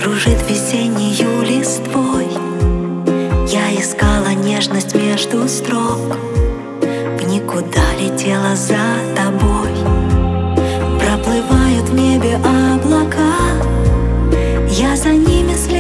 кружит весеннею листвой. Я искала нежность между строк, в никуда летела за тобой. Проплывают в небе облака, я за ними следую.